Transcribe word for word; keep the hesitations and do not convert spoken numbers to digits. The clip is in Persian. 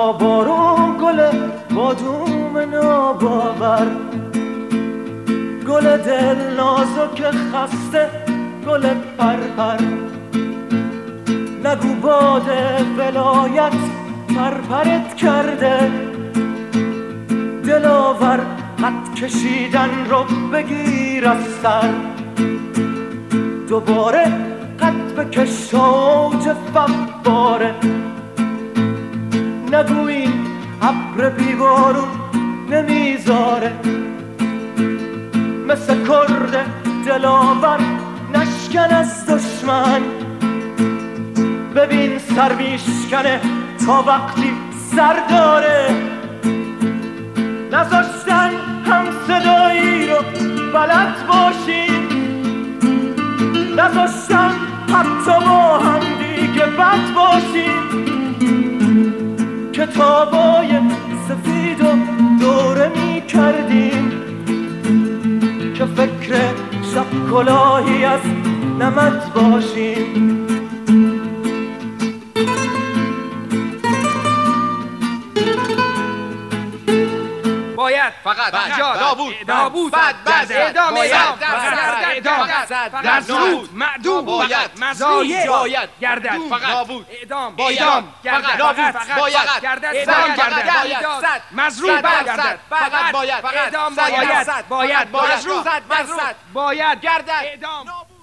تابارو گل بادوم ناباور، گل دل نازک خسته گل پرپر، نگو باد ولایت پرپرت کرده، دلاور خط کشیدن رو بگیر از سر، دوباره قد بکش اوج فواره، نگو این ابر بیبارون نمیذاره، مثل کرد دلاور نشکن از دشمن، ببین سر میشکنه تا وقتی سر داره، نذاشتن هم صدایی رو بلد باشیم، نذاشتن حتی با هم دیگه بد باشیم، کتابای سفید و دوره می کردیم که فکر شب کلاهی از نمد باشیم. باید فقط نابود نابود بعد بعد اعدام باید اعدام مزرود معدوم باید مزایع باید گردد نابود اعدام اعدام گردد نابود باید گردد اعدام گردد باید مزرود گردد فقط باید اعدام باید باید باید باید مزرود باید باید گردد اعدام